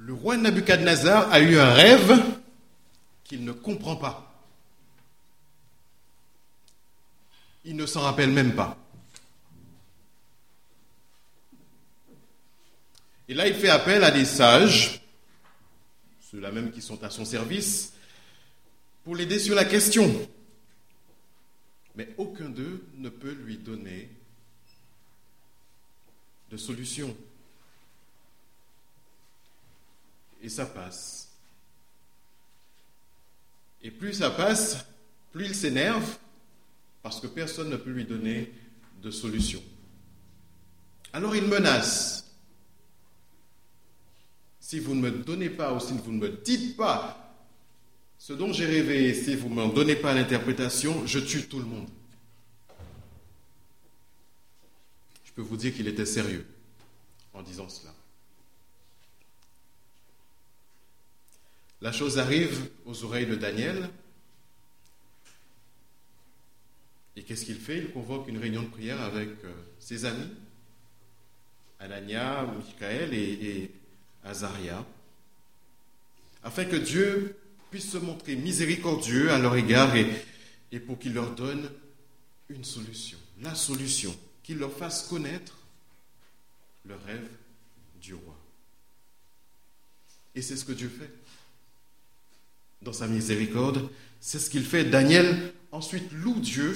Le roi Nabuchodonosor a eu un rêve qu'il ne comprend pas. Il ne s'en rappelle même pas. Et là, il fait appel à des sages, ceux-là même qui sont à son service, pour l'aider sur la question. Mais aucun d'eux ne peut lui donner de solution. Et ça passe. Et plus ça passe, plus il s'énerve, parce que personne ne peut lui donner de solution. Alors il menace. Si vous ne me donnez pas, ou si vous ne me dites pas ce dont j'ai rêvé, si vous ne m'en donnez pas l'interprétation, je tue tout le monde. Je peux vous dire qu'il était sérieux en disant cela. La chose arrive aux oreilles de Daniel. Et qu'est-ce qu'il fait? Il convoque une réunion de prière avec ses amis, Anania, Michaël et Azaria, afin que Dieu puisse se montrer miséricordieux à leur égard et pour qu'il leur donne une solution, la solution, qu'il leur fasse connaître le rêve du roi. Et c'est ce que Dieu fait. Dans sa miséricorde, c'est ce qu'il fait. Daniel ensuite loue Dieu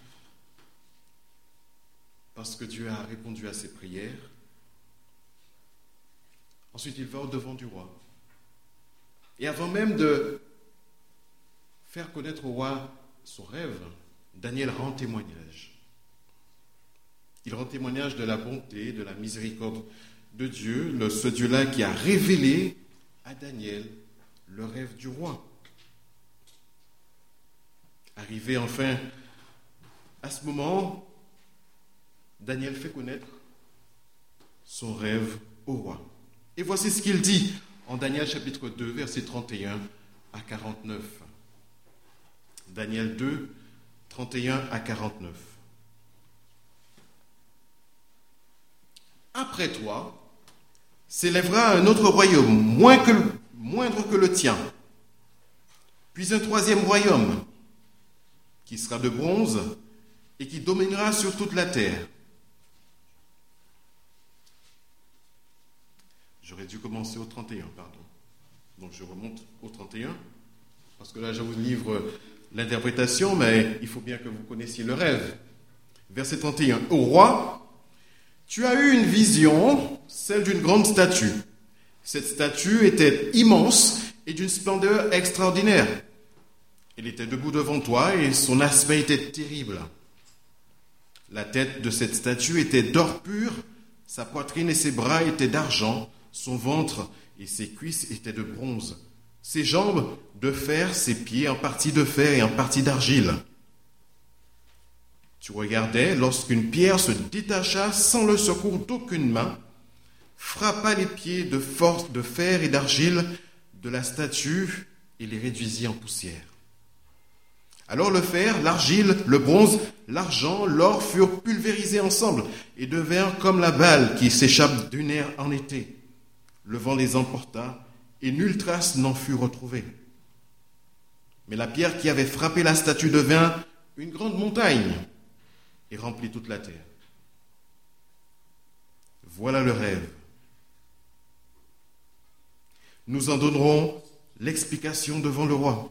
parce que Dieu a répondu à ses prières. Ensuite, il va au-devant du roi. Et avant même de faire connaître au roi son rêve, Daniel rend témoignage. Il rend témoignage de la bonté, de la miséricorde de Dieu, ce Dieu-là qui a révélé à Daniel le rêve du roi. Arrivé enfin à ce moment, Daniel fait connaître son rêve au roi. Et voici ce qu'il dit en Daniel chapitre 2, versets 31 à 49. Daniel 2, 31 à 49. Après toi, s'élèvera un autre royaume, moindre que le tien, puis un troisième royaume, qui sera de bronze et qui dominera sur toute la terre. J'aurais dû commencer au 31, pardon. Donc je remonte au 31, parce que là je vous livre l'interprétation, mais il faut bien que vous connaissiez le rêve. Verset 31. Au roi, tu as eu une vision, celle d'une grande statue. Cette statue était immense et d'une splendeur extraordinaire. Elle était debout devant toi et son aspect était terrible. La tête de cette statue était d'or pur, sa poitrine et ses bras étaient d'argent, son ventre et ses cuisses étaient de bronze, ses jambes de fer, ses pieds en partie de fer et en partie d'argile. Tu regardais lorsqu'une pierre se détacha sans le secours d'aucune main, frappa les pieds de force de fer et d'argile de la statue et les réduisit en poussière. Alors le fer, l'argile, le bronze, l'argent, l'or furent pulvérisés ensemble et devinrent comme la balle qui s'échappe d'une aire en été. Le vent les emporta et nulle trace n'en fut retrouvée. Mais la pierre qui avait frappé la statue devint une grande montagne et remplit toute la terre. Voilà le rêve. Nous en donnerons l'explication devant le roi.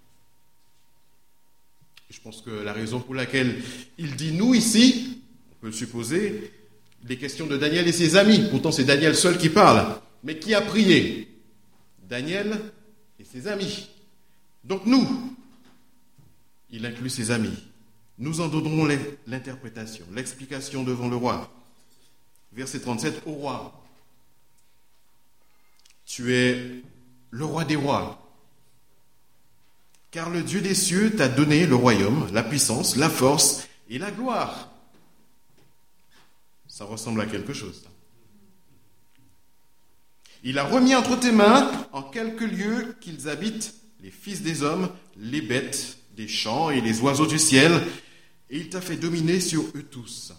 Je pense que la raison pour laquelle il dit nous ici, on peut le supposer, les questions de Daniel et ses amis. Pourtant, c'est Daniel seul qui parle. Mais qui a prié? Daniel et ses amis. Donc nous, il inclut ses amis. Nous en donnerons l'interprétation, l'explication devant le roi. Verset 37, au roi, tu es le roi des rois. Car le Dieu des cieux t'a donné le royaume, la puissance, la force et la gloire. Ça ressemble à quelque chose. Il a remis entre tes mains, en quelques lieux qu'ils habitent, les fils des hommes, les bêtes des champs et les oiseaux du ciel, et il t'a fait dominer sur eux tous.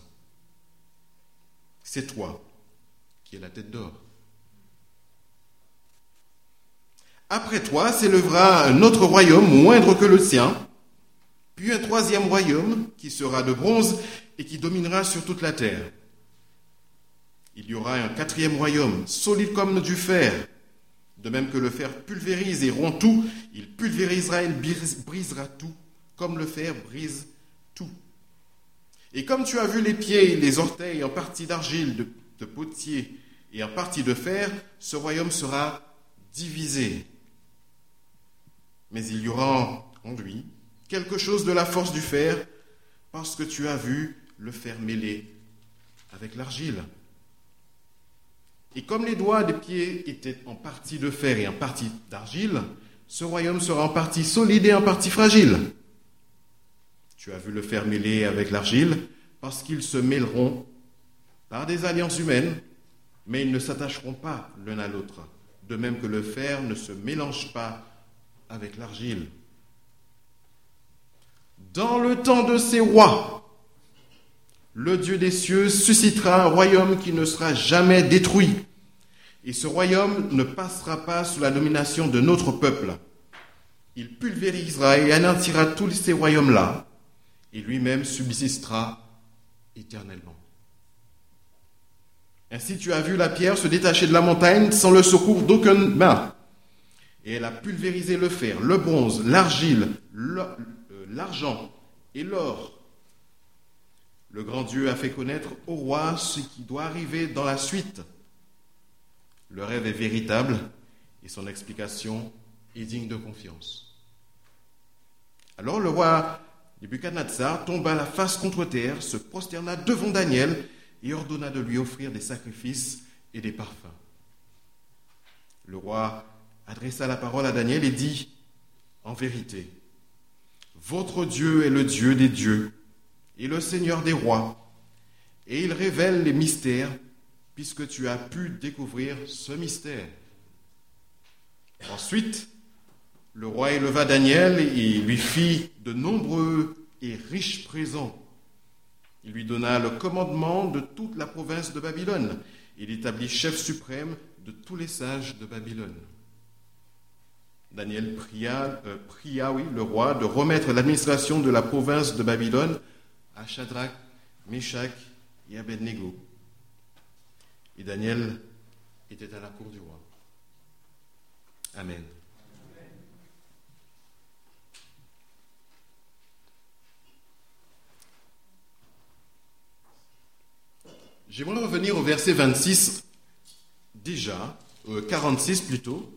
C'est toi qui es la tête d'or. Après toi s'élèvera un autre royaume moindre que le sien, puis un troisième royaume qui sera de bronze et qui dominera sur toute la terre. Il y aura un quatrième royaume, solide comme du fer. De même que le fer pulvérise et rompt tout, il pulvérisera et brisera tout, comme le fer brise tout. Et comme tu as vu les pieds et les orteils en partie d'argile, de potier et en partie de fer, ce royaume sera divisé. Mais il y aura en lui quelque chose de la force du fer, parce que tu as vu le fer mêlé avec l'argile. Et comme les doigts des pieds étaient en partie de fer et en partie d'argile, ce royaume sera en partie solide et en partie fragile. Tu as vu le fer mêlé avec l'argile, parce qu'ils se mêleront par des alliances humaines, mais ils ne s'attacheront pas l'un à l'autre, de même que le fer ne se mélange pas avec l'argile. Dans le temps de ces rois, le Dieu des cieux suscitera un royaume qui ne sera jamais détruit. Et ce royaume ne passera pas sous la domination de notre peuple. Il pulvérisera et anéantira tous ces royaumes-là, et lui-même subsistera éternellement. Ainsi tu as vu la pierre se détacher de la montagne sans le secours d'aucune main. Et elle a pulvérisé le fer, le bronze, l'argile, l'argent et l'or. Le grand Dieu a fait connaître au roi ce qui doit arriver dans la suite. Le rêve est véritable et son explication est digne de confiance. Alors le roi Nebuchadnezzar tomba la face contre terre, se prosterna devant Daniel et ordonna de lui offrir des sacrifices et des parfums. Le roi adressa la parole à Daniel et dit : En vérité, votre Dieu est le Dieu des dieux et le Seigneur des rois, et il révèle les mystères, puisque tu as pu découvrir ce mystère. Ensuite, le roi éleva Daniel et lui fit de nombreux et riches présents. Il lui donna le commandement de toute la province de Babylone. Il établit chef suprême de tous les sages de Babylone. Daniel pria le roi de remettre l'administration de la province de Babylone à Shadrach, Meshach et Abednego. Et Daniel était à la cour du roi. Amen. J'aimerais revenir au verset 26 déjà, 46 plutôt.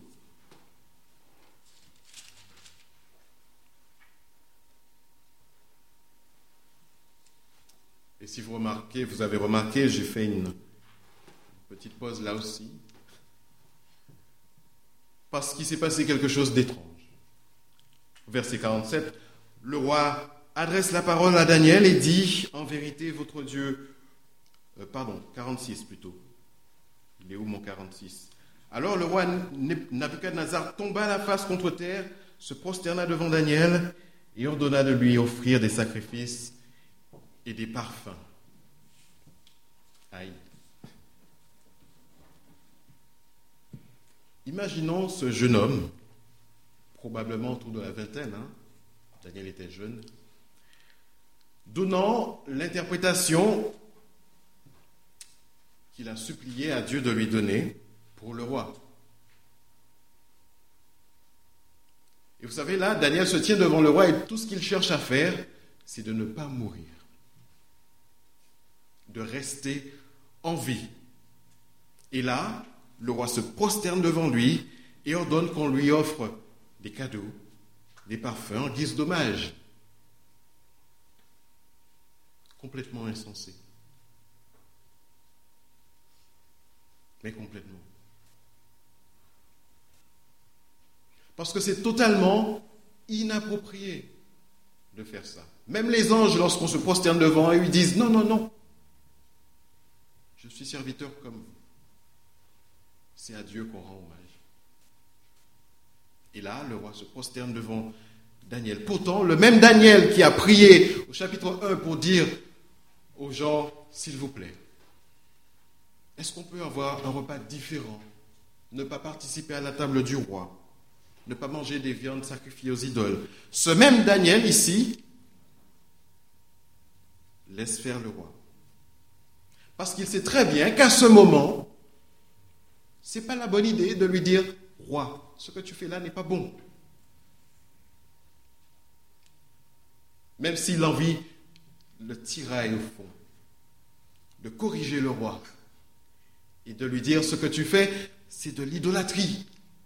Et si vous avez remarqué, j'ai fait une petite pause là aussi, parce qu'il s'est passé quelque chose d'étrange. Verset 47, le roi adresse la parole à Daniel et dit : En vérité, votre Dieu... 46 plutôt. Il est où mon 46 ? Alors le roi Nebuchadnezzar tomba la face contre terre, se prosterna devant Daniel et ordonna de lui offrir des sacrifices et des parfums. Aïe. Imaginons ce jeune homme, probablement autour de la vingtaine, Daniel était jeune, donnant l'interprétation qu'il a supplié à Dieu de lui donner pour le roi. Et vous savez, là, Daniel se tient devant le roi et tout ce qu'il cherche à faire, c'est de ne pas mourir, de rester en vie. Et là, le roi se prosterne devant lui et ordonne qu'on lui offre des cadeaux, des parfums en guise d'hommage. Complètement insensé. Mais complètement. Parce que c'est totalement inapproprié de faire ça. Même les anges, lorsqu'on se prosterne devant eux, ils disent : Non, non, non. Je suis serviteur comme vous. C'est à Dieu qu'on rend hommage. Et là, le roi se prosterne devant Daniel. Pourtant, le même Daniel qui a prié au chapitre 1 pour dire aux gens : S'il vous plaît, est-ce qu'on peut avoir un repas différent, ne pas participer à la table du roi, ne pas manger des viandes sacrifiées aux idoles. Ce même Daniel ici laisse faire le roi. Parce qu'il sait très bien qu'à ce moment, ce n'est pas la bonne idée de lui dire « Roi, ce que tu fais là n'est pas bon. » Même si l'envie le tiraille au fond, de corriger le roi et de lui dire « Ce que tu fais, c'est de l'idolâtrie. »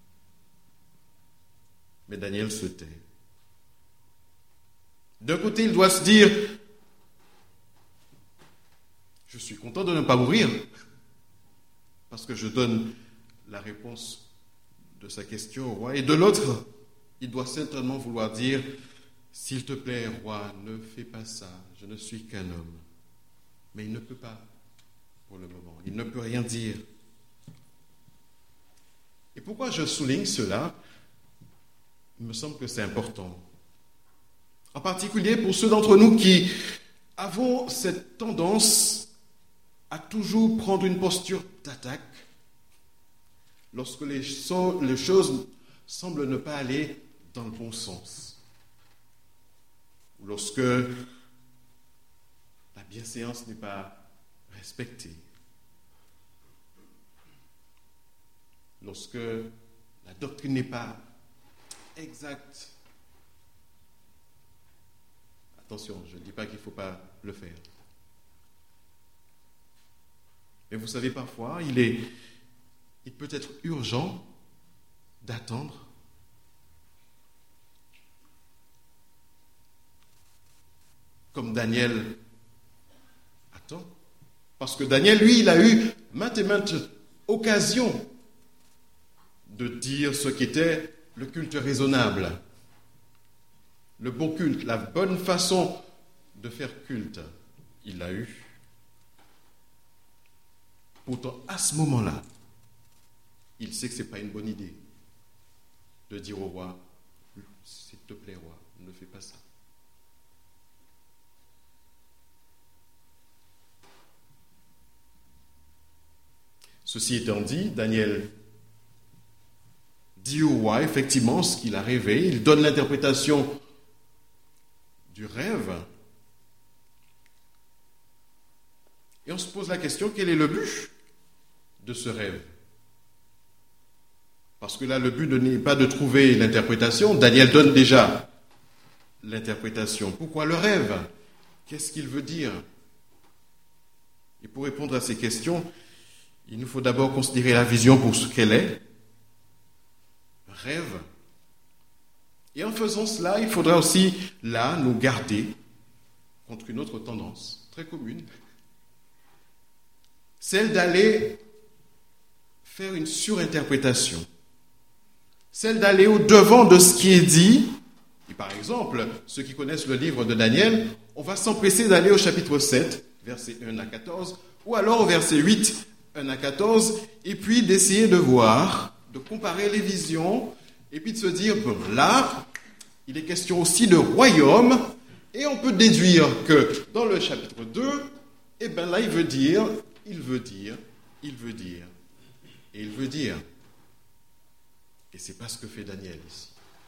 Mais Daniel se tait. D'un côté, il doit se dire « Je suis content de ne pas mourir parce que je donne la réponse de sa question au roi. » Et de l'autre, il doit certainement vouloir dire « S'il te plaît, roi, ne fais pas ça, je ne suis qu'un homme. » Mais il ne peut pas pour le moment. Il ne peut rien dire. Et pourquoi je souligne cela ? Il me semble que c'est important. En particulier pour ceux d'entre nous qui avons cette tendance à toujours prendre une posture d'attaque lorsque les choses semblent ne pas aller dans le bon sens. Ou lorsque la bienséance n'est pas respectée. Lorsque la doctrine n'est pas exacte. Attention, je ne dis pas qu'il ne faut pas le faire. Mais vous savez, parfois, il peut être urgent d'attendre comme Daniel attend. Parce que Daniel, lui, il a eu maintes et maintes occasions de dire ce qu'était le culte raisonnable, le bon culte, la bonne façon de faire culte. Il l'a eu. Pourtant, à ce moment-là, il sait que ce n'est pas une bonne idée de dire au roi, « S'il te plaît, roi, ne fais pas ça. » Ceci étant dit, Daniel dit au roi effectivement ce qu'il a rêvé. Il donne l'interprétation du rêve. Et on se pose la question, quel est le but de ce rêve ? Parce que là, le but n'est pas de trouver l'interprétation. Daniel donne déjà l'interprétation. Pourquoi le rêve ? Qu'est-ce qu'il veut dire ? Et pour répondre à ces questions, il nous faut d'abord considérer la vision pour ce qu'elle est. Rêve. Et en faisant cela, il faudra aussi, là, nous garder contre une autre tendance très commune, celle d'aller faire une surinterprétation, celle d'aller au-devant de ce qui est dit. Et par exemple, ceux qui connaissent le livre de Daniel, on va s'empresser d'aller au chapitre 7, versets 1 à 14, ou alors au verset 8, 1 à 14, et puis d'essayer de voir, de comparer les visions, et puis de se dire, bon, là, il est question aussi de royaume, et on peut déduire que dans le chapitre 2, eh bien là, il veut dire, et il veut dire. Et c'est pas ce que fait Daniel ici.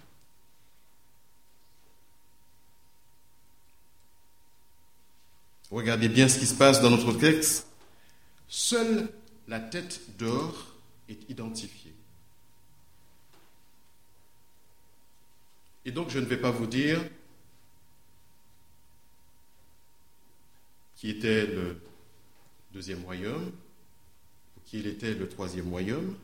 Regardez bien ce qui se passe dans notre texte. Seule la tête d'or est identifiée. Et donc, je ne vais pas vous dire qui était le deuxième royaume, ou qui était le troisième royaume,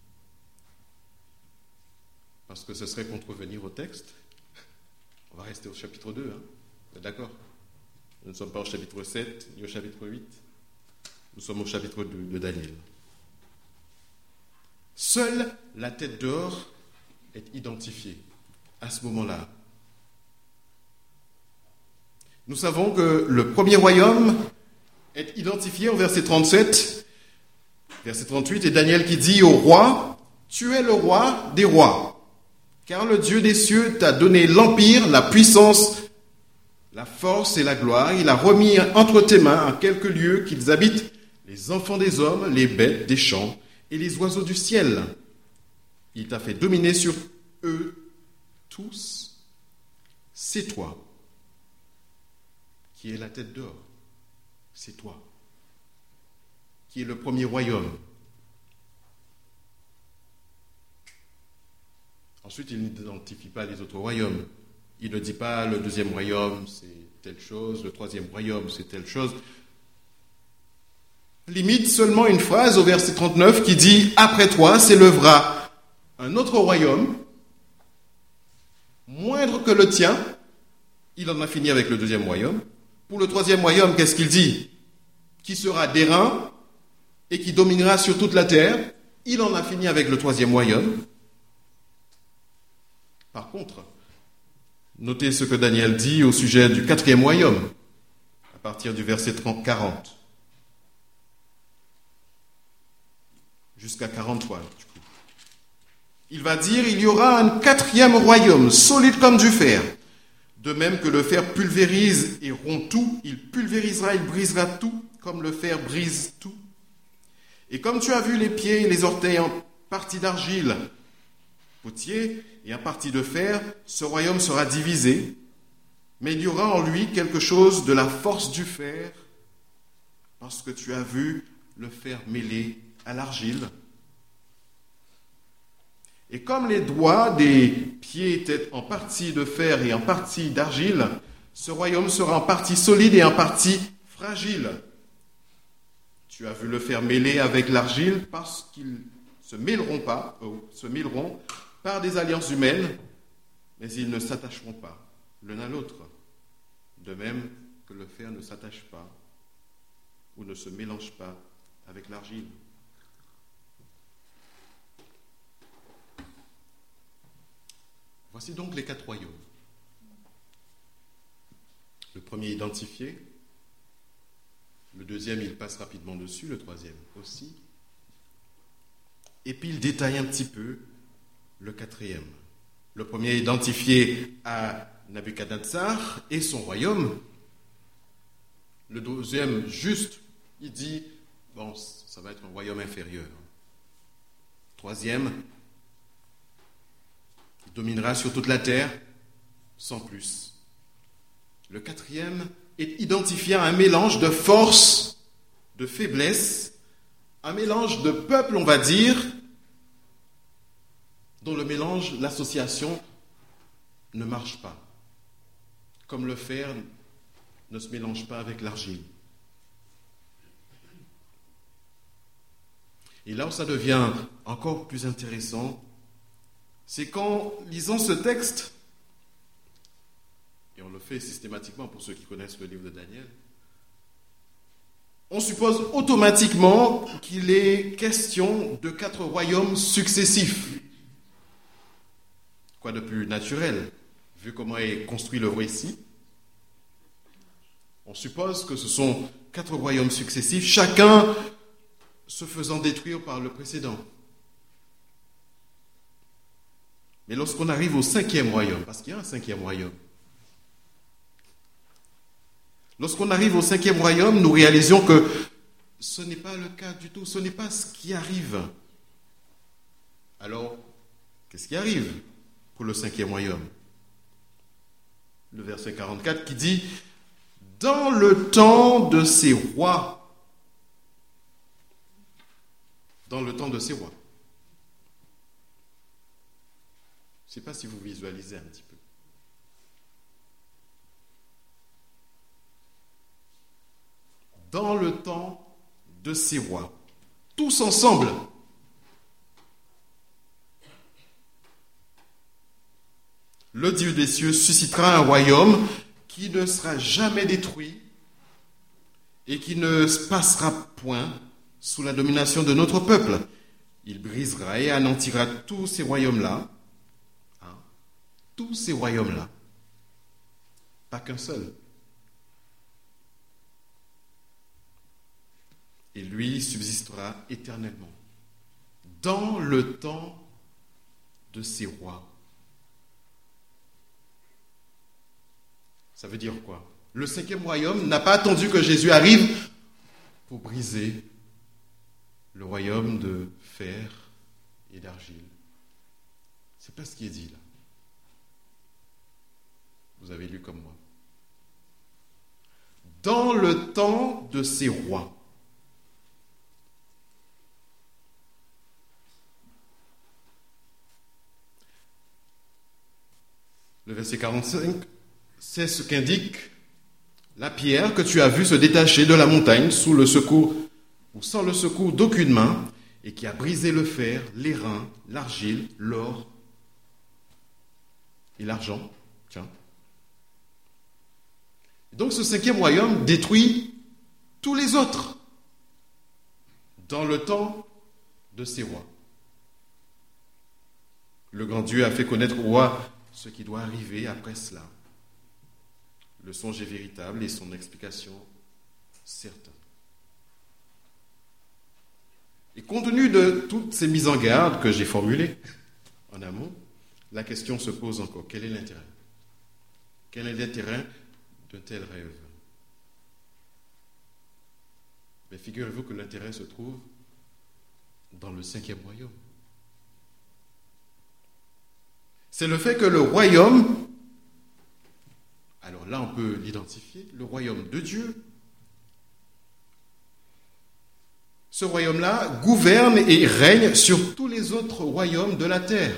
parce que ce serait contrevenir au texte. On va rester au chapitre 2, hein. Vous êtes d'accord ? Nous ne sommes pas au chapitre 7, ni au chapitre 8. Nous sommes au chapitre 2 de Daniel. Seule la tête d'or est identifiée à ce moment-là. Nous savons que le premier royaume est identifié au verset 37, verset 38, et Daniel qui dit au roi, « Tu es le roi des rois, car le Dieu des cieux t'a donné l'empire, la puissance, la force et la gloire. Il a remis entre tes mains en quelques lieux qu'ils habitent les enfants des hommes, les bêtes des champs et les oiseaux du ciel. Il t'a fait dominer sur eux tous, c'est toi qui es la tête d'or. C'est toi qui es le premier royaume. Ensuite, il n'identifie pas les autres royaumes. Il ne dit pas le deuxième royaume, c'est telle chose, le troisième royaume, c'est telle chose. Limite seulement une phrase au verset 39 qui dit « Après toi s'élèvera un autre royaume, moindre que le tien. » Il en a fini avec le deuxième royaume. Pour le troisième royaume, qu'est-ce qu'il dit? Qui sera d'airain et qui dominera sur toute la terre. Il en a fini avec le troisième royaume. Par contre, notez ce que Daniel dit au sujet du quatrième royaume, à partir du verset 40. Jusqu'à 43, du coup. Il va dire, il y aura un quatrième royaume, solide comme du fer. De même que le fer pulvérise et rompt tout, il pulvérisera, il brisera tout, comme le fer brise tout. Et comme tu as vu les pieds et les orteils en partie d'argile, potier, et en partie de fer, ce royaume sera divisé, mais il y aura en lui quelque chose de la force du fer, parce que tu as vu le fer mêlé à l'argile. Et comme les doigts des pieds étaient en partie de fer et en partie d'argile, ce royaume sera en partie solide et en partie fragile. Tu as vu le fer mêlé avec l'argile parce qu'ils se mêleront par des alliances humaines, mais ils ne s'attacheront pas l'un à l'autre, de même que le fer ne s'attache pas ou ne se mélange pas avec l'argile. Voici donc les 4 royaumes. Le premier identifié, le deuxième il passe rapidement dessus, le troisième aussi. Et puis il détaille un petit peu le quatrième. Le premier identifié à Nabuchodonosor et son royaume. Le deuxième, juste, il dit, bon, ça va être un royaume inférieur. Troisième, il dominera sur toute la terre, sans plus. Le quatrième est identifié à un mélange de force, de faiblesse, un mélange de peuple, on va dire, dont le mélange, l'association, ne marche pas. Comme le fer ne se mélange pas avec l'argile. Et là où ça devient encore plus intéressant, c'est qu'en lisant ce texte, et on le fait systématiquement pour ceux qui connaissent le livre de Daniel, on suppose automatiquement qu'il est question de 4 royaumes successifs. Quoi de plus naturel, vu comment est construit le récit? On suppose que ce sont 4 royaumes successifs, chacun se faisant détruire par le précédent. Mais lorsqu'on arrive au 5e royaume, parce qu'il y a un 5e royaume, lorsqu'on arrive au 5e royaume, nous réalisons que ce n'est pas le cas du tout, ce n'est pas ce qui arrive. Alors, qu'est-ce qui arrive pour le 5e royaume? Le verset 44 qui dit « Dans le temps de ces rois », dans le temps de ces rois. Je ne sais pas si vous visualisez un petit peu. Dans le temps de ces rois, tous ensemble, le Dieu des cieux suscitera un royaume qui ne sera jamais détruit et qui ne se passera point sous la domination de notre peuple. Il brisera et anéantira tous ces royaumes-là. Tous ces royaumes-là. Pas qu'un seul. Et lui subsistera éternellement. Dans le temps de ces rois. Ça veut dire quoi? Le 5e royaume n'a pas attendu que Jésus arrive pour briser le royaume de fer et d'argile. C'est pas ce qui est dit là. Vous avez lu comme moi. Dans le temps de ces rois. Le verset 45, c'est ce qu'indique la pierre que tu as vue se détacher de la montagne sous le secours ou sans le secours d'aucune main et qui a brisé le fer, l'airain, l'argile, l'or et l'argent. Tiens. Donc ce cinquième royaume détruit tous les autres dans le temps de ces rois. Le grand Dieu a fait connaître au roi ce qui doit arriver après cela. Le songe est véritable et son explication certaine. Et compte tenu de toutes ces mises en garde que j'ai formulées en amont, la question se pose encore. Quel est l'intérêt? Quel est l'intérêt d'un tel rêve? Mais figurez-vous que l'intérêt se trouve dans le cinquième royaume. C'est le fait que le royaume, alors là on peut l'identifier, le royaume de Dieu, ce royaume-là gouverne et règne sur tous les autres royaumes de la terre.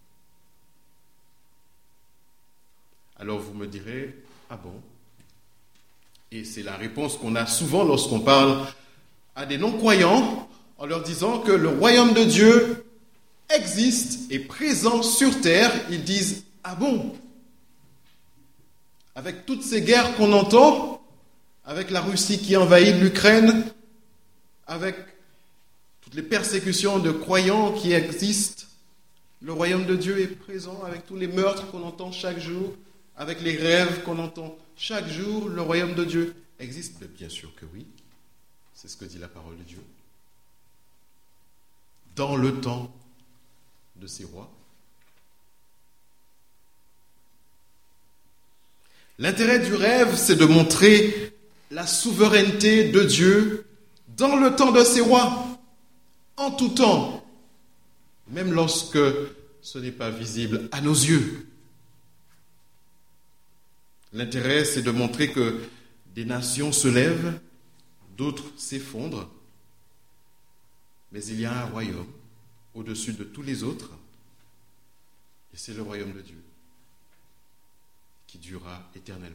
Alors vous me direz, ah bon? Et c'est la réponse qu'on a souvent lorsqu'on parle à des non-croyants en leur disant que le royaume de Dieu existe, est présent sur terre. Ils disent, ah bon? Avec toutes ces guerres qu'on entend, avec la Russie qui envahit l'Ukraine, avec toutes les persécutions de croyants qui existent, le royaume de Dieu est présent avec tous les meurtres qu'on entend chaque jour, avec les rêves qu'on entend chaque jour, le royaume de Dieu existe? Mais bien sûr que oui, c'est ce que dit la parole de Dieu. Dans le temps de ces rois. L'intérêt du rêve, c'est de montrer la souveraineté de Dieu dans le temps de ces rois, en tout temps, même lorsque ce n'est pas visible à nos yeux. L'intérêt, c'est de montrer que des nations se lèvent, d'autres s'effondrent, mais il y a un royaume au-dessus de tous les autres, et c'est le royaume de Dieu, qui durera éternellement.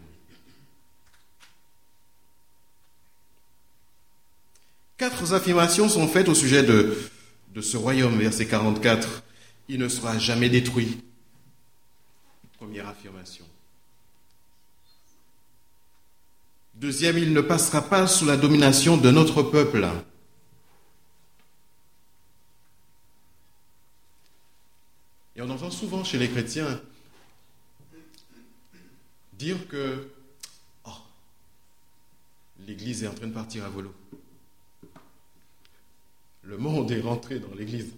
4 affirmations sont faites au sujet de ce royaume, verset 44. Il ne sera jamais détruit. Première affirmation. Deuxième, il ne passera pas sous la domination de notre peuple. Et on entend souvent chez les chrétiens dire que l'Église est en train de partir à volo. Le monde est rentré dans l'Église.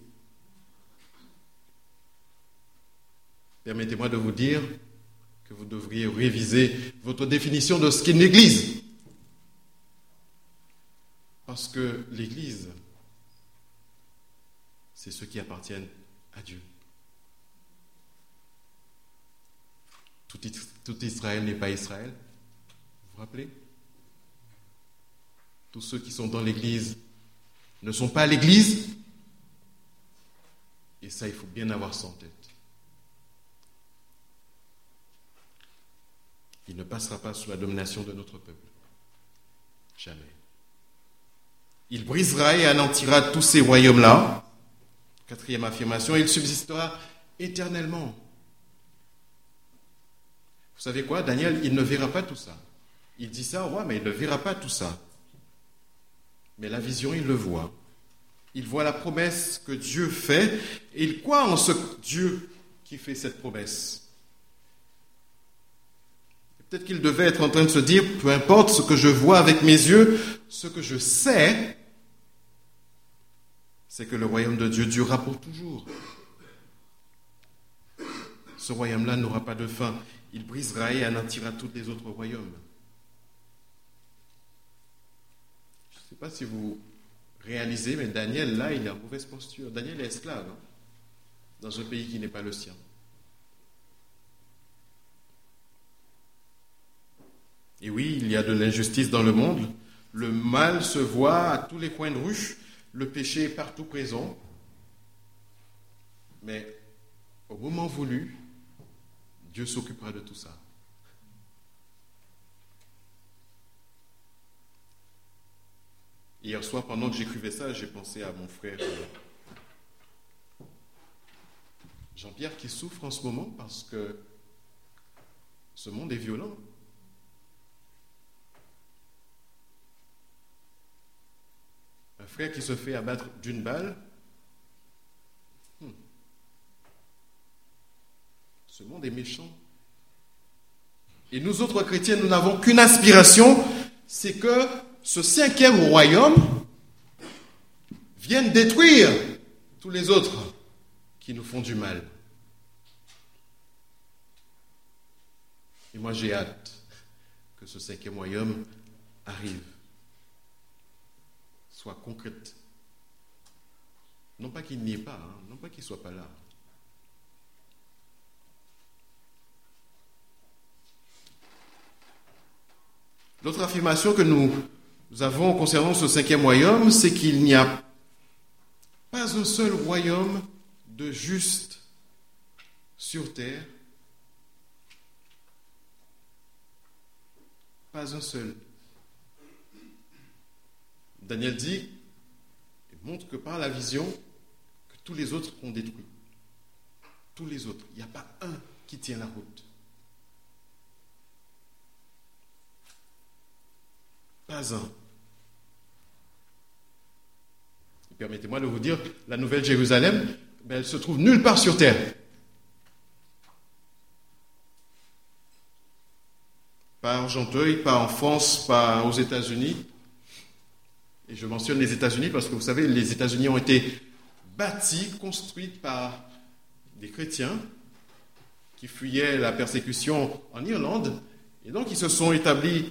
Permettez-moi de vous dire que vous devriez réviser votre définition de ce qu'est une Église. Parce que l'Église, c'est ceux qui appartiennent à Dieu. Tout Israël n'est pas Israël. Vous vous rappelez? Tous ceux qui sont dans l'Église ne sont pas l'Église. Et ça, il faut bien avoir ça en tête. Il ne passera pas sous la domination de notre peuple. Jamais. Il brisera et anéantira tous ces royaumes-là. 4e affirmation, il subsistera éternellement. Vous savez quoi? Daniel, il ne verra pas tout ça. Il dit ça au roi, mais il ne verra pas tout ça. Mais la vision, il le voit. Il voit la promesse que Dieu fait, et il croit en ce Dieu qui fait cette promesse. Peut-être qu'il devait être en train de se dire, peu importe ce que je vois avec mes yeux, ce que je sais, c'est que le royaume de Dieu durera pour toujours. Ce royaume-là n'aura pas de fin. Il brisera et anéantira tous les autres royaumes. Je ne sais pas si vous réalisez, mais Daniel, là, il est en mauvaise posture. Daniel est esclave. dans un pays qui n'est pas le sien. Et oui, il y a de l'injustice dans le monde. Le mal se voit à tous les coins de rue. Le péché est partout présent. Mais au moment voulu, Dieu s'occupera de tout ça. Hier soir, pendant que j'écrivais ça, j'ai pensé à mon frère Jean-Pierre qui souffre en ce moment parce que ce monde est violent. Un frère qui se fait abattre d'une balle. Ce monde est méchant. Et nous autres chrétiens, nous n'avons qu'une aspiration, c'est que ce 5e royaume vienne détruire tous les autres qui nous font du mal. Et moi, j'ai hâte que ce 5e royaume arrive, soit concrète. Non pas qu'il n'y ait pas, non pas qu'il ne soit pas là. L'autre affirmation que nous avons concernant ce 5e royaume, c'est qu'il n'y a pas un seul royaume de juste sur terre. Pas un seul. Daniel dit, il montre que par la vision, que tous les autres seront détruits. Tous les autres. Il n'y a pas un qui tient la route. Pas un. Et permettez-moi de vous dire, la Nouvelle Jérusalem, elle se trouve nulle part sur terre. Pas en Argenteuil, pas en France, pas aux États-Unis. Et je mentionne les États-Unis parce que vous savez, les États-Unis ont été bâtis, construits par des chrétiens qui fuyaient la persécution en Irlande. Et donc, ils se sont établis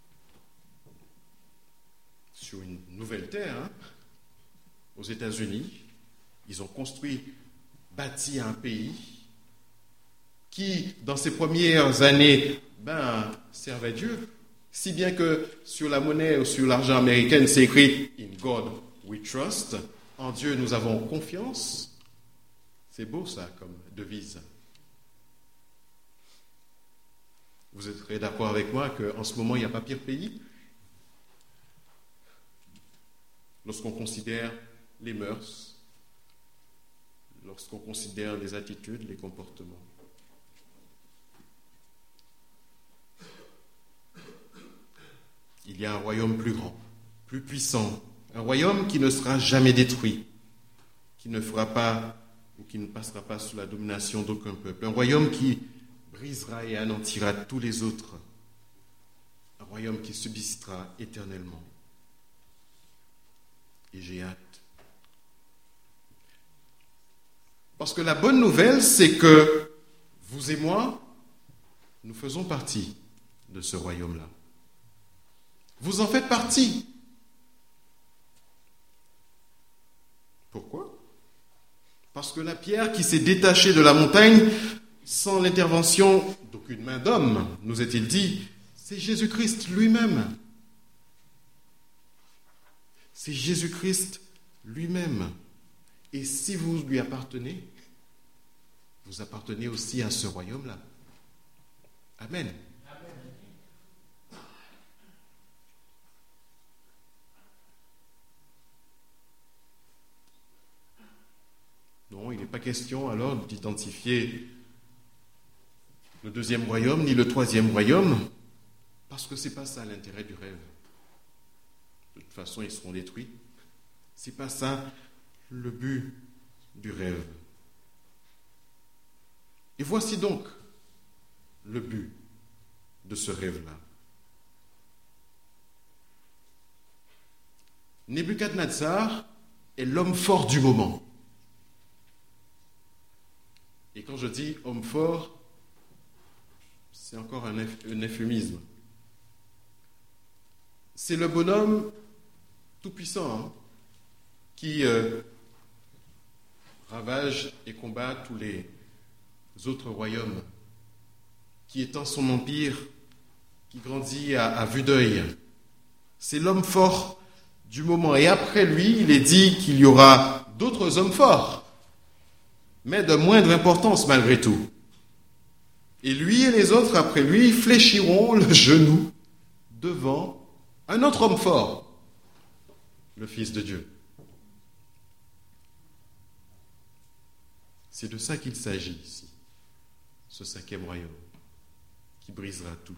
sur une nouvelle terre, aux États-Unis. Ils ont bâti un pays qui, dans ses premières années, servait Dieu. Si bien que sur la monnaie ou sur l'argent américain, c'est écrit « In God we trust ». En Dieu, nous avons confiance. C'est beau ça comme devise. Vous serez d'accord avec moi qu'en ce moment, il n'y a pas pire pays? Lorsqu'on considère les mœurs, lorsqu'on considère les attitudes, les comportements. Il y a un royaume plus grand, plus puissant, un royaume qui ne sera jamais détruit, qui ne fera pas ou qui ne passera pas sous la domination d'aucun peuple, un royaume qui brisera et anéantira tous les autres, un royaume qui subsistera éternellement. Et j'ai hâte. Parce que la bonne nouvelle, c'est que vous et moi, nous faisons partie de ce royaume-là. Vous en faites partie. Pourquoi? Parce que la pierre qui s'est détachée de la montagne, sans l'intervention d'aucune main d'homme, nous est-il dit, c'est Jésus-Christ lui-même. C'est Jésus-Christ lui-même. Et si vous lui appartenez, vous appartenez aussi à ce royaume-là. Amen. Non, il n'est pas question alors d'identifier le 2e royaume ni le 3e royaume, parce que ce n'est pas ça l'intérêt du rêve. De toute façon, ils seront détruits. Ce n'est pas ça le but du rêve. Et voici donc le but de ce rêve-là. Nebuchadnezzar est l'homme fort du moment. Et quand je dis homme fort, c'est encore un euphémisme. C'est le bonhomme tout-puissant qui ravage et combat tous les autres royaumes, qui étend son empire, qui grandit à vue d'œil. C'est l'homme fort du moment. Et après lui, il est dit qu'il y aura d'autres hommes forts, mais de moindre importance malgré tout. Et lui et les autres après lui fléchiront le genou devant un autre homme fort, le Fils de Dieu. C'est de ça qu'il s'agit ici, ce 5e royaume qui brisera tout.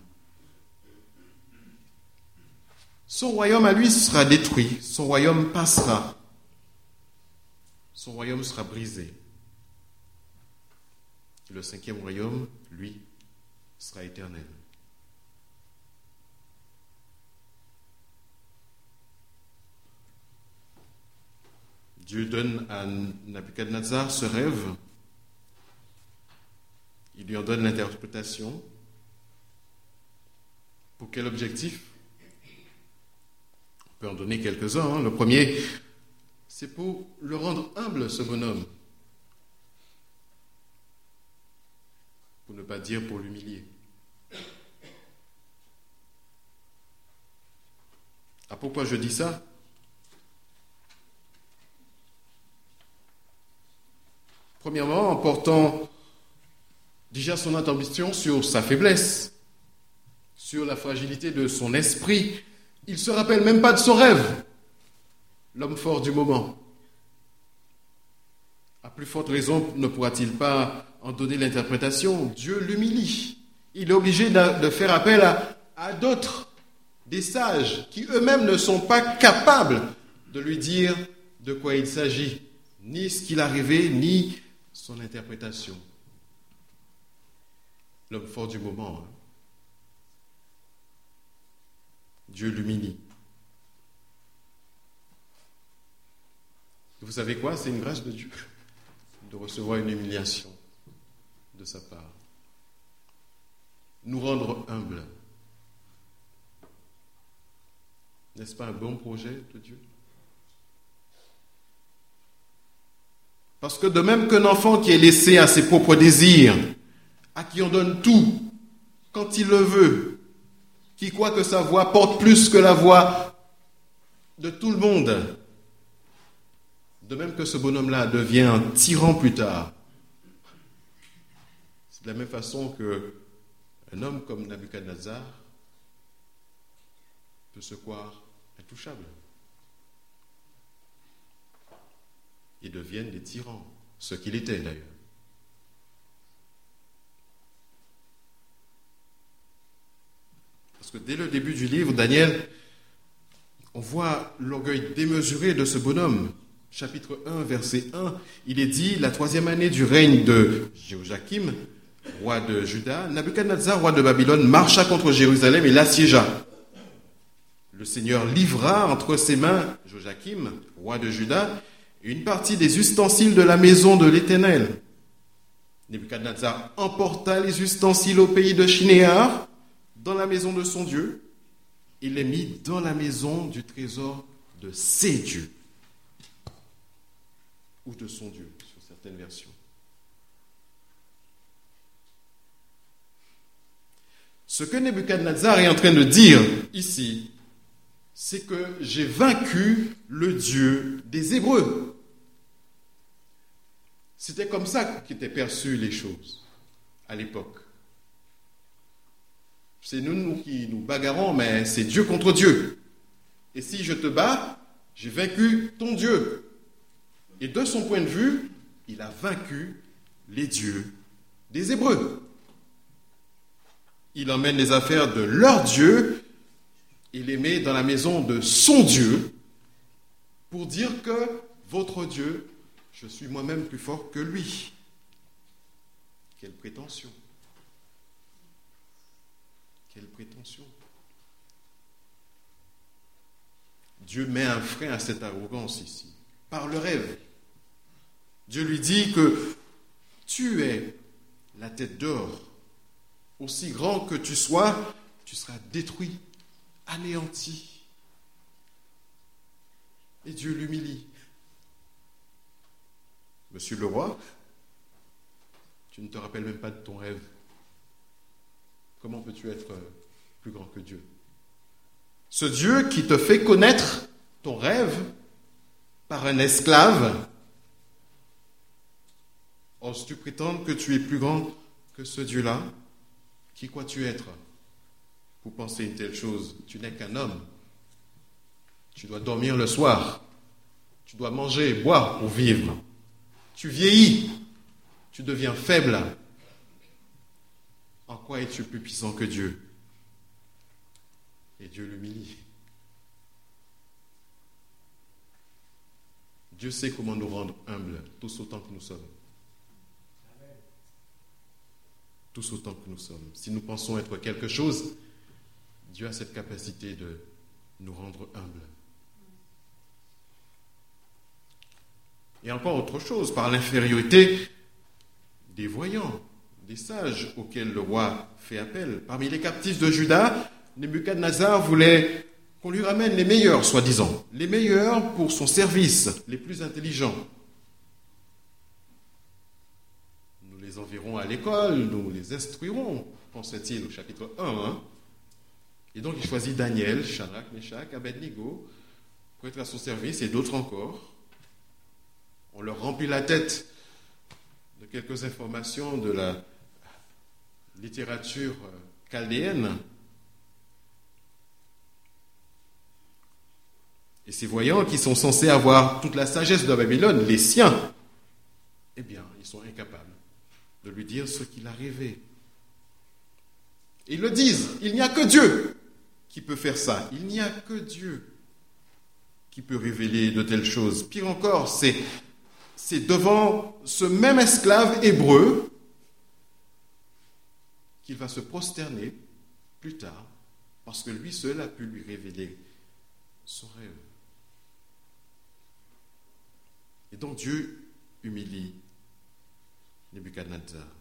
Son royaume à lui sera détruit, son royaume passera, son royaume sera brisé. Et le 5e royaume, lui, sera éternel. Dieu donne à Nabuchodonosor ce rêve. Il lui en donne l'interprétation. Pour quel objectif? On peut en donner quelques-uns. Le premier, c'est pour le rendre humble, ce bonhomme. Pour ne pas dire pour l'humilier. Ah, pourquoi je dis ça? Premièrement, en portant déjà son attention sur sa faiblesse, sur la fragilité de son esprit. Il ne se rappelle même pas de son rêve, l'homme fort du moment. À plus forte raison, ne pourra-t-il pas en donner l'interprétation? Dieu l'humilie. Il est obligé de faire appel à d'autres, des sages, qui eux-mêmes ne sont pas capables de lui dire de quoi il s'agit, ni ce qu'il a rêvé, ni son interprétation. L'homme fort du moment. Dieu l'humilie. Vous savez quoi? C'est une grâce de Dieu de recevoir une humiliation de sa part. Nous rendre humbles. N'est-ce pas un bon projet de Dieu? Parce que de même qu'un enfant qui est laissé à ses propres désirs, à qui on donne tout, quand il le veut, qui croit que sa voix porte plus que la voix de tout le monde, de même que ce bonhomme-là devient un tyran plus tard. C'est de la même façon qu'un homme comme Nabuchodonosor peut se croire intouchable. Ils deviennent des tyrans, ce qu'il était d'ailleurs. Parce que dès le début du livre, Daniel, on voit l'orgueil démesuré de ce bonhomme. Chapitre 1, verset 1, il est dit, la 3e année du règne de Joachim, roi de Juda, Nabuchodonosor, roi de Babylone, marcha contre Jérusalem et l'assiégea. Le Seigneur livra entre ses mains Joachim, roi de Juda, et une partie des ustensiles de la maison de l'Éternel. Nabuchodonosor emporta les ustensiles au pays de Shinéar, dans la maison de son Dieu, et les mit dans la maison du trésor de ses dieux, ou de son Dieu, sur certaines versions. Ce que Nabuchodonosor est en train de dire ici, c'est que j'ai vaincu le Dieu des Hébreux. C'était comme ça qu'étaient perçues les choses à l'époque. C'est nous qui nous bagarrons, mais c'est Dieu contre Dieu. Et si je te bats, j'ai vaincu ton Dieu. Et de son point de vue, il a vaincu les dieux des Hébreux. Il emmène les affaires de leur Dieu et les met dans la maison de son Dieu pour dire que votre Dieu, je suis moi-même plus fort que lui. Quelle prétention! Quelle prétention! Dieu met un frein à cette arrogance ici, par le rêve. Dieu lui dit que tu es la tête d'or. Aussi grand que tu sois, tu seras détruit, anéanti. Et Dieu l'humilie. Monsieur le roi, tu ne te rappelles même pas de ton rêve. Comment peux-tu être plus grand que Dieu? Ce Dieu qui te fait connaître ton rêve par un esclave, oses-tu prétendre que tu es plus grand que ce Dieu-là? Qui crois-tu être pour penser une telle chose? Tu n'es qu'un homme. Tu dois dormir le soir. Tu dois manger et boire pour vivre. Tu vieillis. Tu deviens faible. En quoi es-tu plus puissant que Dieu? Et Dieu l'humilie. Dieu sait comment nous rendre humbles, tous autant que nous sommes. Tous autant que nous sommes. Si nous pensons être quelque chose, Dieu a cette capacité de nous rendre humbles. Et encore autre chose, par l'infériorité des voyants, des sages auxquels le roi fait appel. Parmi les captifs de Juda, Nebuchadnezzar voulait qu'on lui ramène les meilleurs, soi-disant. Les meilleurs pour son service, les plus intelligents. Nous les enverrons à l'école, nous les instruirons, pensait-il au chapitre 1. Et donc il choisit Daniel, Shadrach, Meshach, Abednego pour être à son service et d'autres encore. On leur remplit la tête de quelques informations de la littérature chaldéenne. Et ces voyants qui sont censés avoir toute la sagesse de Babylone, les siens, eh bien, ils sont incapables de lui dire ce qu'il a rêvé. Et ils le disent, il n'y a que Dieu qui peut faire ça. Il n'y a que Dieu qui peut révéler de telles choses. Pire encore, c'est devant ce même esclave hébreu qu'il va se prosterner plus tard, parce que lui seul a pu lui révéler son rêve. Et donc Dieu humilie Nebuchadnezzar.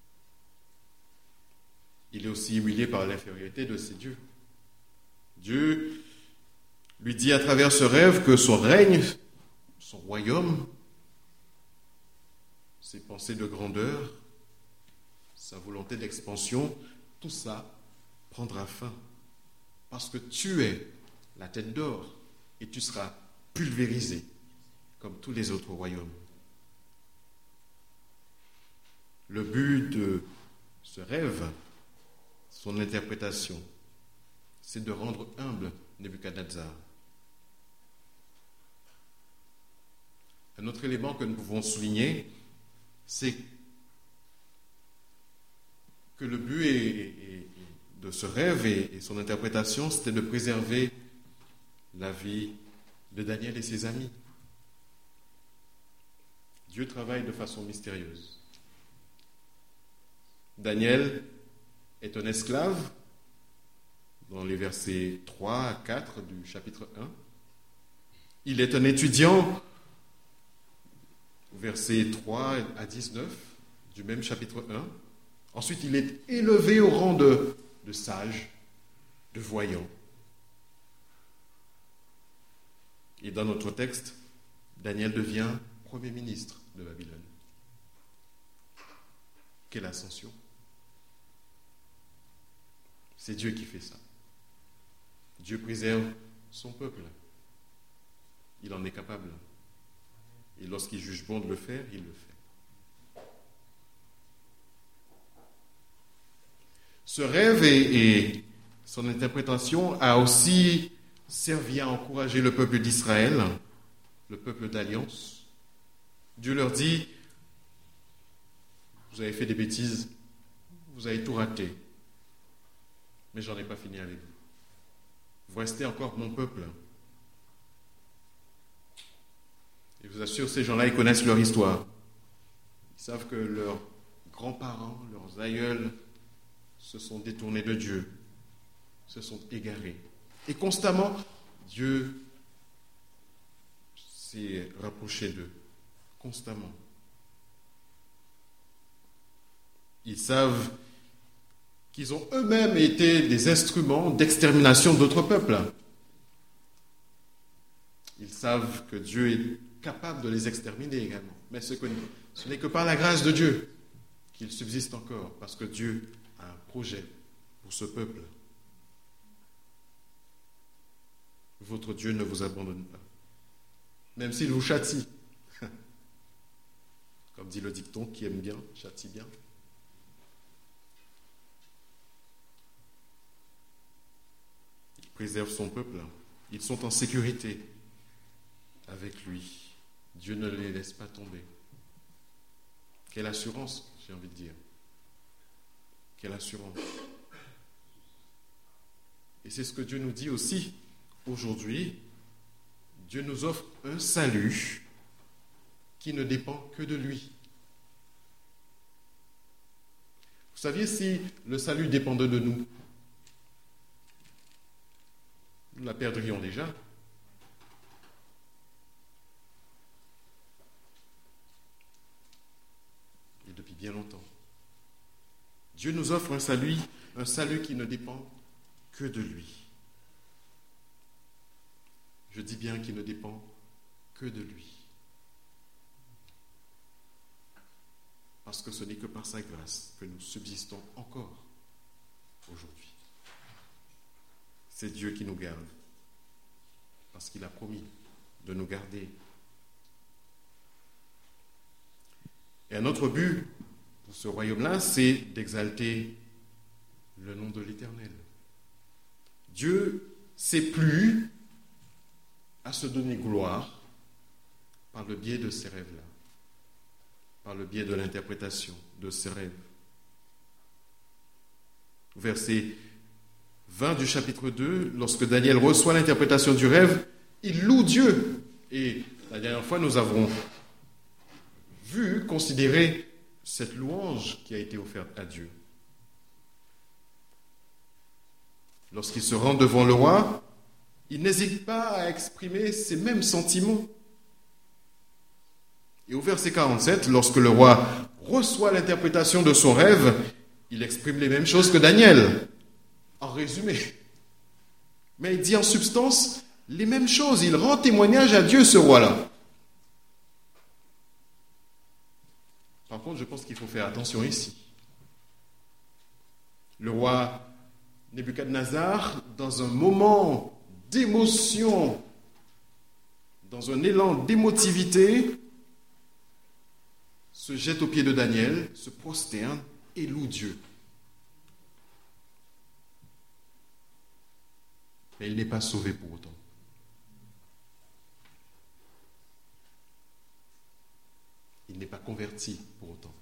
Il est aussi humilié par l'infériorité de ses dieux. Dieu lui dit à travers ce rêve que son règne, son royaume, ses pensées de grandeur, sa volonté d'expansion, tout ça prendra fin. Parce que tu es la tête d'or et tu seras pulvérisé comme tous les autres royaumes. Le but de ce rêve, son interprétation, c'est de rendre humble Nebuchadnezzar. Un autre élément que nous pouvons souligner, c'est que le but de ce rêve et son interprétation, c'était de préserver la vie de Daniel et ses amis. Dieu travaille de façon mystérieuse. Daniel est un esclave dans les versets 3 à 4 du chapitre 1. Il est un étudiant, versets 3 à 19 du même chapitre 1. Ensuite, il est élevé au rang de sage, de voyant. Et dans notre texte, Daniel devient premier ministre de Babylone. Quelle ascension! C'est Dieu qui fait ça. Dieu préserve son peuple. Il en est capable. Et lorsqu'il juge bon de le faire, il le fait. Ce rêve et son interprétation a aussi servi à encourager le peuple d'Israël, le peuple d'Alliance. Dieu leur dit, vous avez fait des bêtises, vous avez tout raté, mais j'en ai pas fini avec vous. Vous restez encore mon peuple. Et je vous assure, ces gens-là, ils connaissent leur histoire. Ils savent que leurs grands-parents, leurs aïeuls se sont détournés de Dieu, se sont égarés. Et constamment, Dieu s'est rapproché d'eux. Constamment. Ils savent qu'ils ont eux-mêmes été des instruments d'extermination d'autres peuples. Ils savent que Dieu est capable de les exterminer également. Mais ce n'est que par la grâce de Dieu qu'il subsiste encore, parce que Dieu a un projet pour ce peuple. Votre Dieu ne vous abandonne pas, même s'il vous châtie. Comme dit le dicton, qui aime bien, châtie bien. Il préserve son peuple. Ils sont en sécurité avec lui. Dieu ne les laisse pas tomber. Quelle assurance, j'ai envie de dire. Quelle assurance. Et c'est ce que Dieu nous dit aussi aujourd'hui. Dieu nous offre un salut qui ne dépend que de lui. Vous saviez, si le salut dépendait de nous, nous la perdrions déjà. Et depuis bien longtemps. Dieu nous offre un salut qui ne dépend que de lui. Je dis bien qu'il ne dépend que de lui. Parce que ce n'est que par sa grâce que nous subsistons encore aujourd'hui. C'est Dieu qui nous garde, parce qu'il a promis de nous garder. Et un autre but pour ce royaume-là, c'est d'exalter le nom de l'Éternel. Dieu s'est plu à se donner gloire par le biais de ces rêves-là, par le biais de l'interprétation de ces rêves. Verset 20 du chapitre 2, lorsque Daniel reçoit l'interprétation du rêve, il loue Dieu. Et la dernière fois, nous avons considérer cette louange qui a été offerte à Dieu. Lorsqu'il se rend devant le roi, il n'hésite pas à exprimer ces mêmes sentiments. Et au verset 47, lorsque le roi reçoit l'interprétation de son rêve, il exprime les mêmes choses que Daniel, en résumé. Mais il dit en substance les mêmes choses. Il rend témoignage à Dieu, ce roi-là. Par contre, je pense qu'il faut faire attention ici. Le roi Nebuchadnezzar, dans un moment d'émotion, dans un élan d'émotivité, se jette aux pieds de Daniel, se prosterne et loue Dieu. Mais il n'est pas sauvé pour autant. Il n'est pas converti pour autant.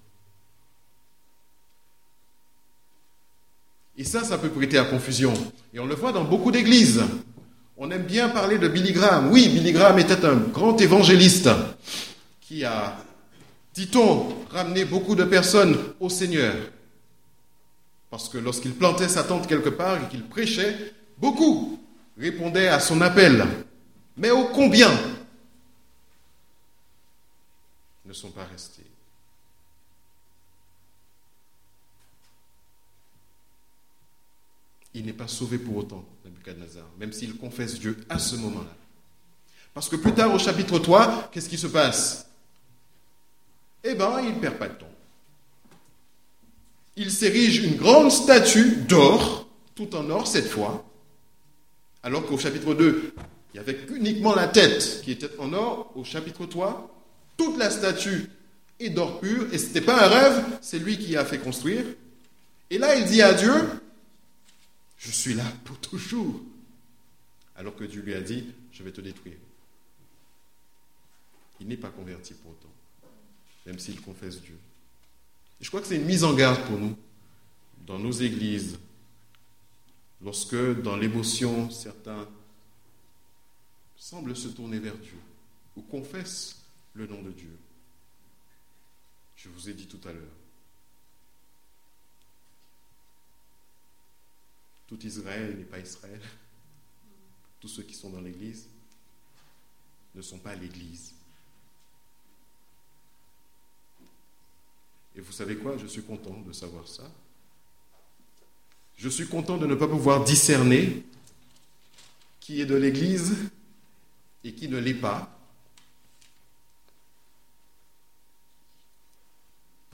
Et ça peut prêter à confusion. Et on le voit dans beaucoup d'églises. On aime bien parler de Billy Graham. Oui, Billy Graham était un grand évangéliste qui a, dit-on, ramené beaucoup de personnes au Seigneur. Parce que lorsqu'il plantait sa tente quelque part et qu'il prêchait, beaucoup répondaient à son appel. Mais ô combien ne sont pas restés. Il n'est pas sauvé pour autant, Nebuchadnezzar, même s'il confesse Dieu à ce moment-là. Parce que plus tard, au chapitre 3, qu'est-ce qui se passe? Eh bien, il ne perd pas de temps. Il s'érige une grande statue d'or, tout en or cette fois, alors qu'au chapitre 2, il n'y avait uniquement la tête qui était en or. Au chapitre 3, toute la statue est d'or pur, et ce n'était pas un rêve, c'est lui qui a fait construire. Et là, il dit à Dieu, je suis là pour toujours. Alors que Dieu lui a dit, je vais te détruire. Il n'est pas converti pour autant, même s'il confesse Dieu. Et je crois que c'est une mise en garde pour nous, dans nos églises, lorsque dans l'émotion, certains semblent se tourner vers Dieu, ou confessent le nom de Dieu. Je vous ai dit tout à l'heure, tout Israël n'est pas Israël. Tous ceux qui sont dans l'Église ne sont pas l'Église. Et vous savez quoi? Je suis content de savoir ça. Je suis content de ne pas pouvoir discerner qui est de l'Église et qui ne l'est pas.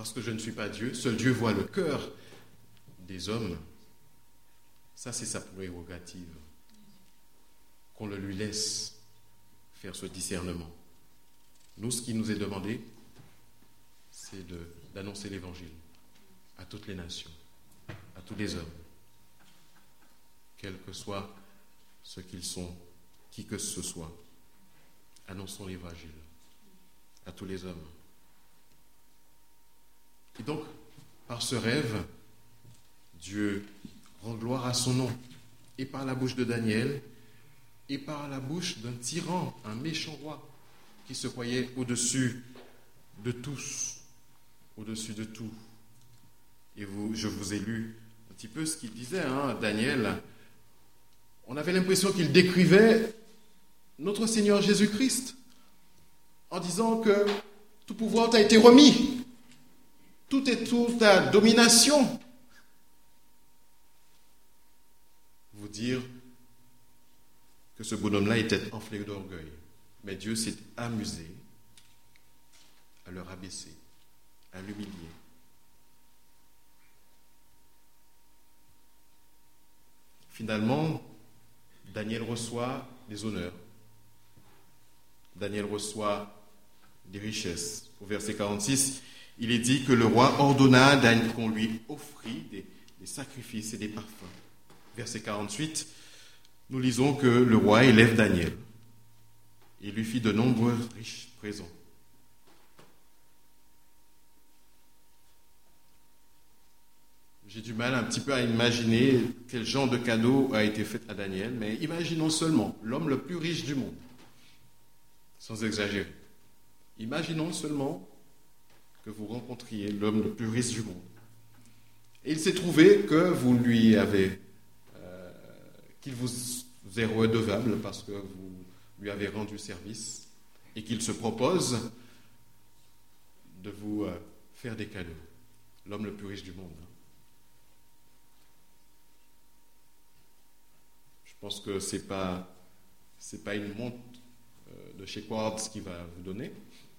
parce que je ne suis pas Dieu. Seul Dieu voit le cœur des hommes. Ça, c'est sa prérogative. Qu'on le lui laisse faire ce discernement. Nous, ce qui nous est demandé, c'est d'annoncer l'Évangile à toutes les nations, à tous les hommes, quels que soient ce qu'ils sont, qui que ce soit. Annonçons l'Évangile à tous les hommes. Et donc, par ce rêve, Dieu rend gloire à son nom, et par la bouche de Daniel, et par la bouche d'un tyran, un méchant roi, qui se croyait au-dessus de tous, au-dessus de tout. Et je vous ai lu un petit peu ce qu'il disait, Daniel. On avait l'impression qu'il décrivait notre Seigneur Jésus-Christ en disant que tout pouvoir t'a été remis, tout est toute ta domination. Vous dire que ce bonhomme-là était enflé d'orgueil. Mais Dieu s'est amusé à le rabaisser, à l'humilier. Finalement, Daniel reçoit des honneurs. Daniel reçoit des richesses. Au verset 46, il est dit que le roi ordonna qu'on lui offrit des sacrifices et des parfums. Verset 48, nous lisons que le roi élève Daniel et lui fit de nombreux riches présents. J'ai du mal un petit peu à imaginer quel genre de cadeau a été fait à Daniel, mais imaginons seulement l'homme le plus riche du monde, sans exagérer. Imaginons seulement que vous rencontriez l'homme le plus riche du monde. Et il s'est trouvé que vous lui avez, qu'il vous est redevable parce que vous lui avez rendu service et qu'il se propose de vous faire des cadeaux. L'homme le plus riche du monde. Je pense que c'est pas une montre de chez Quartz qui va vous donner.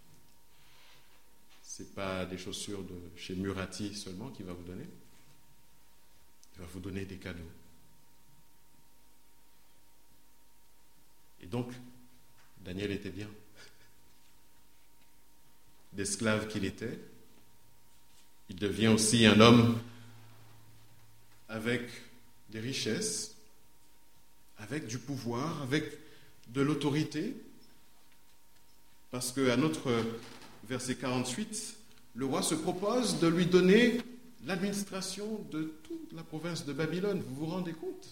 C'est pas des chaussures de chez Murati seulement qui va vous donner. Il va vous donner des cadeaux. Et donc, Daniel était bien. D'esclave qu'il était, il devient aussi un homme avec des richesses, avec du pouvoir, avec de l'autorité, parce qu'à notre verset 48, le roi se propose de lui donner l'administration de toute la province de Babylone. Vous vous rendez compte?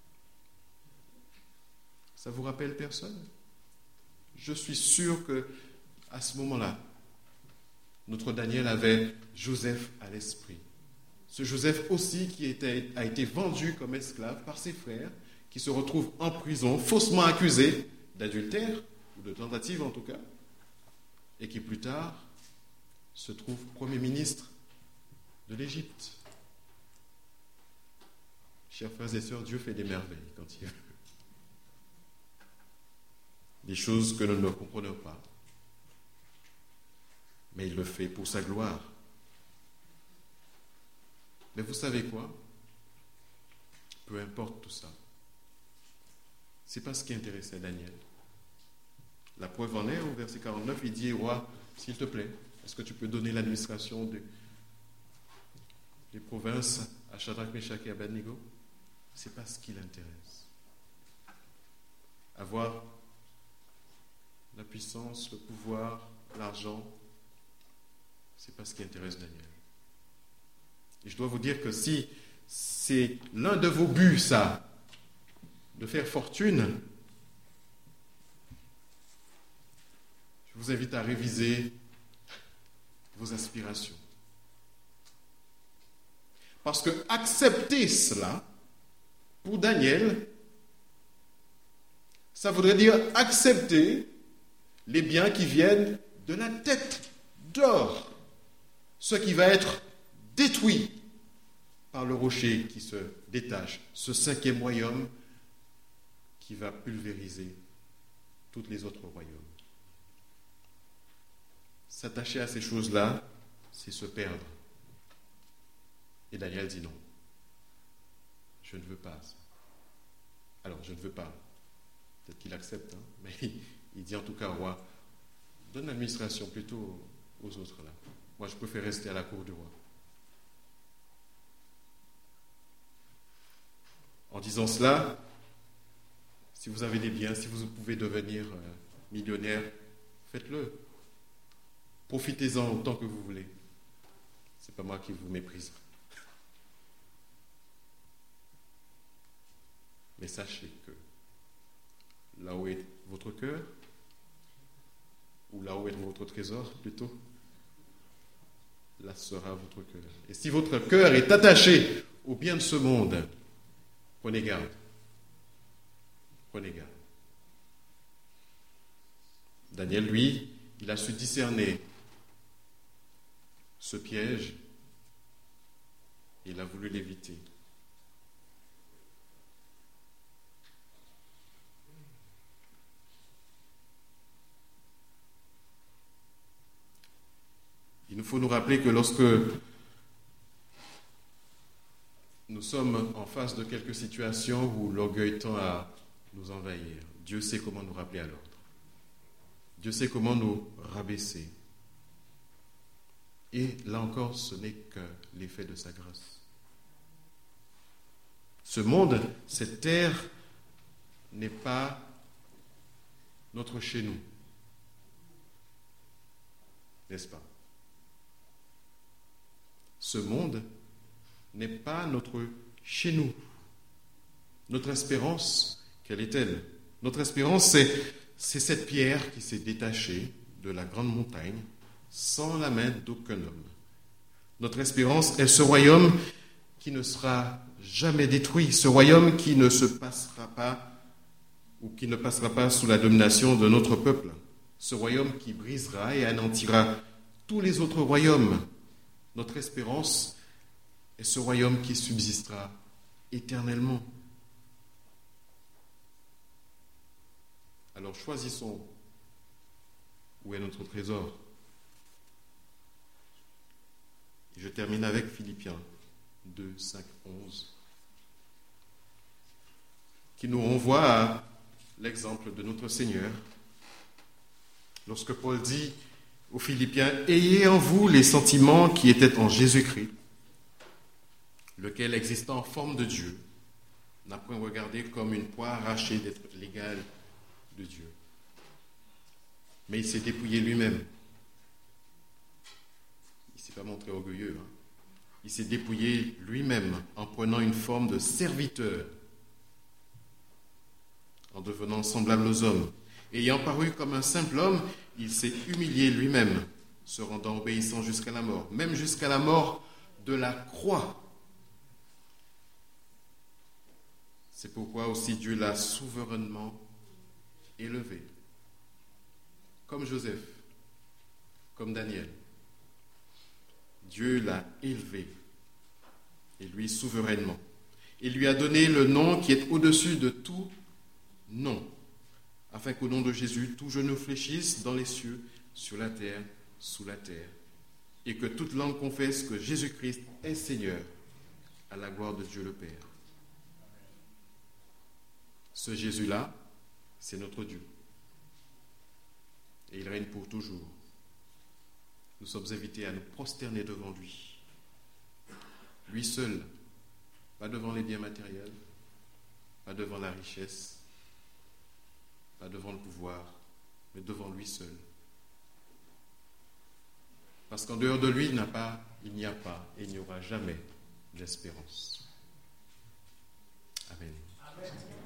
Ça vous rappelle personne? Je suis sûr que à ce moment-là, notre Daniel avait Joseph à l'esprit. Ce Joseph aussi qui a été vendu comme esclave par ses frères, qui se retrouve en prison, faussement accusé d'adultère, ou de tentative en tout cas, et qui plus tard se trouve Premier ministre de l'Égypte. Chers frères et sœurs, Dieu fait des merveilles quand il veut. Des choses que nous ne comprenons pas. Mais il le fait pour sa gloire. Mais vous savez quoi? Peu importe tout ça. C'est pas ce qui intéressait Daniel. La preuve en est, au verset 49, il dit, roi, s'il te plaît, est-ce que tu peux donner l'administration des provinces à Shadrach, Meshach et Abednego? C'est pas ce qui l'intéresse. Avoir la puissance, le pouvoir, l'argent, c'est pas ce qui intéresse Daniel. Et je dois vous dire que si c'est l'un de vos buts, ça, de faire fortune, je vous invite à réviser vos aspirations. Parce que accepter cela, pour Daniel, ça voudrait dire accepter les biens qui viennent de la tête d'or, ce qui va être détruit par le rocher qui se détache, ce cinquième royaume qui va pulvériser tous les autres royaumes. S'attacher à ces choses-là, c'est se perdre. Et Daniel dit non. Je ne veux pas ça. Alors, je ne veux pas. Peut-être qu'il accepte, hein, mais il dit en tout cas au roi, donne l'administration plutôt aux autres là. Moi, je préfère rester à la cour du roi. En disant cela, si vous avez des biens, si vous pouvez devenir millionnaire, faites-le. Profitez-en autant que vous voulez. Ce n'est pas moi qui vous méprise. Mais sachez que là où est votre cœur, ou là où est votre trésor plutôt, là sera votre cœur. Et si votre cœur est attaché au bien de ce monde, prenez garde. Prenez garde. Daniel, lui, il a su discerner ce piège et il a voulu l'éviter. Il nous faut nous rappeler que lorsque nous sommes en face de quelques situations où l'orgueil tend à nous envahir, Dieu sait comment nous rappeler à l'ordre. Dieu sait comment nous rabaisser. Et là encore, ce n'est que l'effet de sa grâce. Ce monde, cette terre, n'est pas notre chez nous. N'est-ce pas? Ce monde n'est pas notre chez nous. Notre espérance, quelle est-elle? Notre espérance, c'est cette pierre qui s'est détachée de la grande montagne sans la main d'aucun homme. Notre espérance est ce royaume qui ne sera jamais détruit, ce royaume qui ne se passera pas ou qui ne passera pas sous la domination de notre peuple, ce royaume qui brisera et anéantira tous les autres royaumes. Notre espérance est ce royaume qui subsistera éternellement. Alors choisissons où est notre trésor. Et je termine avec Philippiens 2, 5, 11, qui nous renvoie à l'exemple de notre Seigneur. Lorsque Paul dit aux Philippiens, « Ayez en vous les sentiments qui étaient en Jésus-Christ, lequel, existant en forme de Dieu, n'a point regardé comme une proie arrachée d'être l'égal de Dieu. Mais il s'est dépouillé lui-même. » Il ne s'est pas montré orgueilleux. Il s'est dépouillé lui-même en prenant une forme de serviteur, en devenant semblable aux hommes. Ayant paru comme un simple homme, il s'est humilié lui-même, se rendant obéissant jusqu'à la mort, même jusqu'à la mort de la croix. C'est pourquoi aussi Dieu l'a souverainement élevé, comme Joseph, comme Daniel. Dieu l'a élevé, et lui souverainement. Il lui a donné le nom qui est au-dessus de tout nom, afin qu'au nom de Jésus, tout genou fléchisse dans les cieux, sur la terre, sous la terre, et que toute langue confesse que Jésus-Christ est Seigneur, à la gloire de Dieu le Père. Ce Jésus-là, c'est notre Dieu. Et il règne pour toujours. Nous sommes invités à nous prosterner devant lui. Lui seul, pas devant les biens matériels, pas devant la richesse, pas devant le pouvoir, mais devant lui seul. Parce qu'en dehors de lui, il n'y a pas et il n'y aura jamais d'espérance. Amen. Amen.